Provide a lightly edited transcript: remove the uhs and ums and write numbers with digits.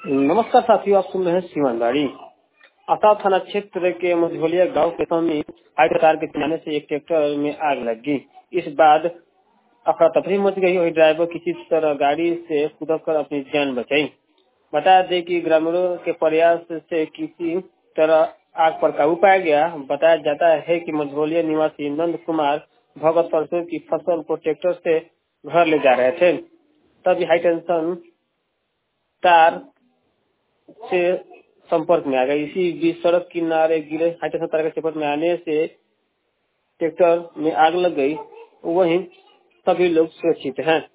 नमस्कार साथियों, आप सुन रहे हैं सीमानदारी। आसाव थाना क्षेत्र के मझोलिया गांव के समीप हाईवे तार के किनारे से एक ट्रैक्टर में आग लग गई। इस बाद अफरा तफरी मच गई। वही ड्राइवर किसी तरह गाड़ी से कूदकर अपनी जान बचाई। बता दें कि ग्रामीणों के प्रयास से किसी तरह आग पर काबू पाया गया। बताया जाता है कि मझोलिया निवासी नंद कुमार भगत सरसों की फसल को ट्रैक्टर से घर ले जा रहे थे, तभी हाई टेंशन तार से संपर्क में आ गई। इसी बीच सड़क किनारे गिरे हाई टेंशन तार के संपर्क में आने से ट्रैक्टर में आग लग गई। वहीं सभी लोग सुरक्षित हैं।